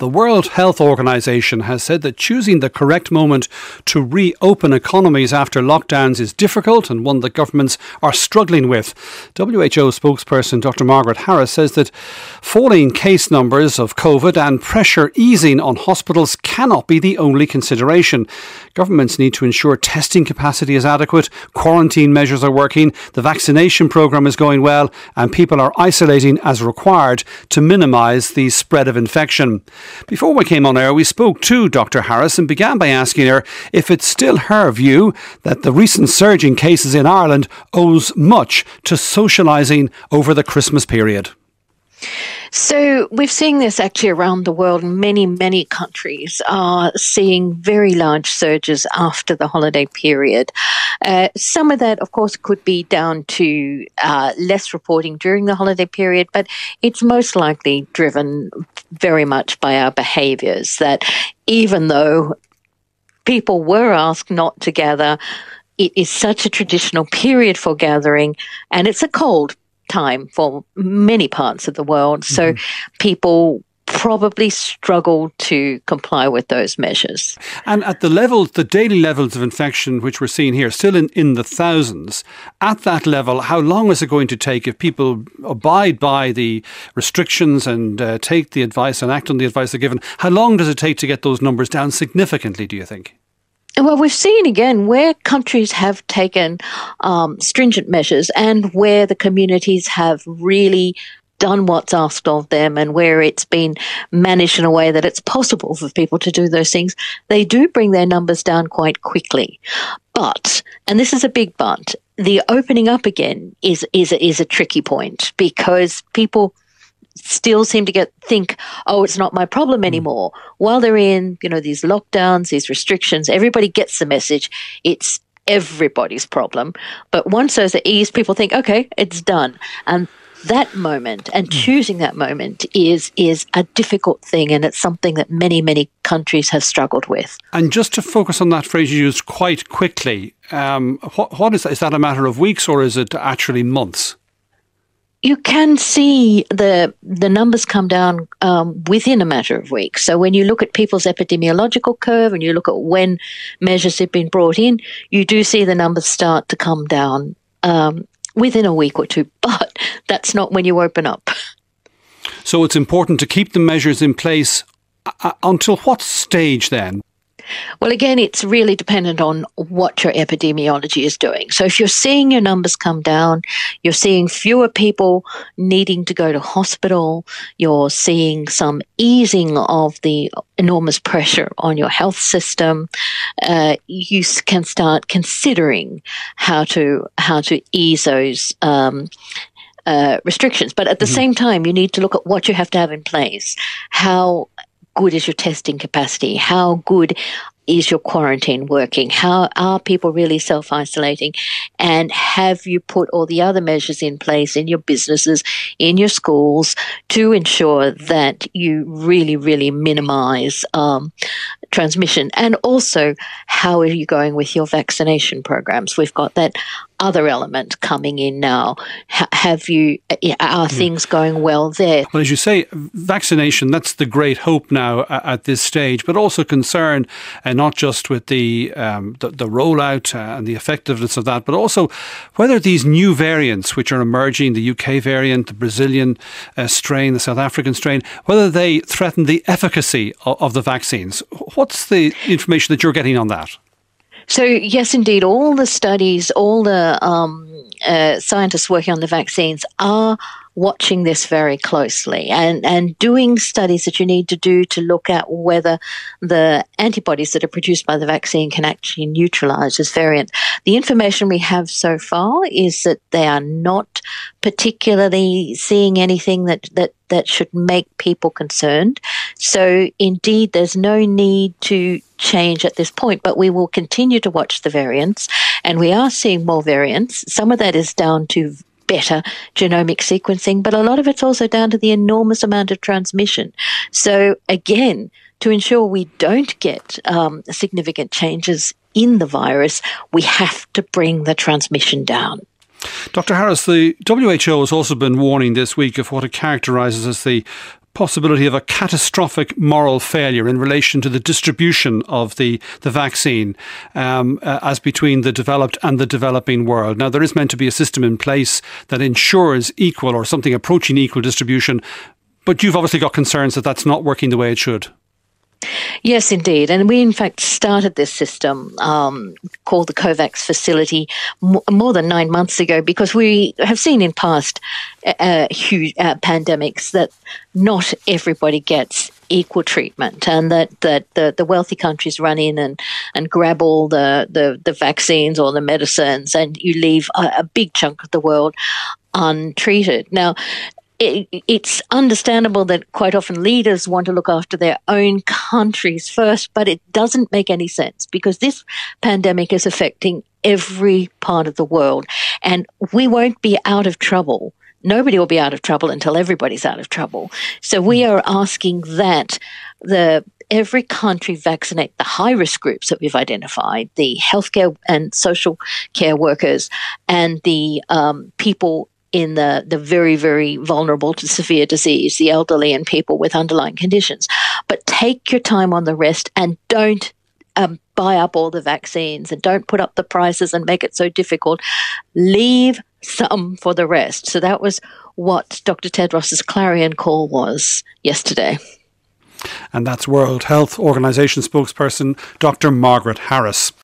The World Health Organization has said that choosing the correct moment to reopen economies after lockdowns is difficult and one that governments are struggling with. WHO spokesperson Dr. Margaret Harris says that falling case numbers of COVID and pressure easing on hospitals cannot be the only consideration. Governments need to ensure testing capacity is adequate, quarantine measures are working, the vaccination programme is going well, and people are isolating as required to minimise the spread of infection. Before we came on air, we spoke to Dr. Harris and began by asking her if it's still her view that the recent surge in cases in Ireland owes much to socialising over the Christmas period. So we've seen this actually around the world. Many countries are seeing very large surges after the holiday period. Some of that, of course, could be down to less reporting during the holiday period, but it's most likely driven very much by our behaviours, that even though people were asked not to gather, it is such a traditional period for gathering, and it's a cold time for many parts of the world. So people probably struggle to comply with those measures. And at the levels, the daily levels of infection which we're seeing here, still in the thousands, at that level, how long is it going to take if people abide by the restrictions and take the advice and act on the advice they're given? How long does it take to get those numbers down significantly, do you think? Well, we've seen again where countries have taken stringent measures and where the communities have really done what's asked of them and where it's been managed in a way that it's possible for people to do those things, they do bring their numbers down quite quickly. But, and this is a big but, the opening up again is a tricky point, because people still seem to think, oh, it's not my problem anymore. While they're in, these lockdowns, these restrictions, everybody gets the message. It's everybody's problem. But once those are eased, people think, okay, it's done. And that moment and choosing that moment is a difficult thing, and it's something that many countries have struggled with. And just to focus on that phrase you used, quite quickly, what is that? Is that a matter of weeks or is it actually months? You can see the numbers come down within a matter of weeks. So when you look at people's epidemiological curve and you look at when measures have been brought in, you do see the numbers start to come down within a week or two. But that's not when you open up. So it's important to keep the measures in place until what stage then? Well, again, it's really dependent on what your epidemiology is doing. So if you're seeing your numbers come down, you're seeing fewer people needing to go to hospital, you're seeing some easing of the enormous pressure on your health system, you can start considering how to ease those restrictions. But at the same time, you need to look at what you have to have in place. How good is your testing capacity? How good is your quarantine working? How are people really self-isolating? And have you put all the other measures in place in your businesses, in your schools, to ensure that you really minimize transmission? And also, how are you going with your vaccination programs? We've got that other element coming in now. Are things going well there? Well, as you say, vaccination, that's the great hope now at this stage, but also concern, and not just with the rollout and the effectiveness of that, but also whether these new variants which are emerging, the UK variant, the Brazilian strain, the South African strain, whether they threaten the efficacy of the vaccines. What's the information that you're getting on that? So, yes, indeed, all the studies, all the scientists working on the vaccines are watching this very closely and doing studies that you need to do to look at whether the antibodies that are produced by the vaccine can actually neutralize this variant. The information we have so far is that they are not particularly seeing anything that should make people concerned. So indeed, there's no need to change at this point, but we will continue to watch the variants, and we are seeing more variants. Some of that is down to better genomic sequencing, but a lot of it's also down to the enormous amount of transmission. So again, to ensure we don't get significant changes in the virus, we have to bring the transmission down. Dr. Harris, the WHO has also been warning this week of what it characterises as the possibility of a catastrophic moral failure in relation to the distribution of the vaccine as between the developed and the developing world. Now, there is meant to be a system in place that ensures equal or something approaching equal distribution, but you've obviously got concerns that that's not working the way it should. Yes, indeed. And we, in fact, started this system called the COVAX facility more than 9 months ago, because we have seen in past huge pandemics that not everybody gets equal treatment, and that the wealthy countries run in and grab all the vaccines or the medicines, and you leave a big chunk of the world untreated. Now, it's understandable that quite often leaders want to look after their own countries first, but it doesn't make any sense, because this pandemic is affecting every part of the world, and we won't be out of trouble. Nobody will be out of trouble until everybody's out of trouble. So we are asking that every country vaccinate the high-risk groups that we've identified, the healthcare and social care workers, and the people in the very, very vulnerable to severe disease, the elderly and people with underlying conditions. But take your time on the rest, and don't buy up all the vaccines, and don't put up the prices and make it so difficult. Leave some for the rest. So that was what Dr. Tedros's clarion call was yesterday. And that's World Health Organization spokesperson Dr. Margaret Harris.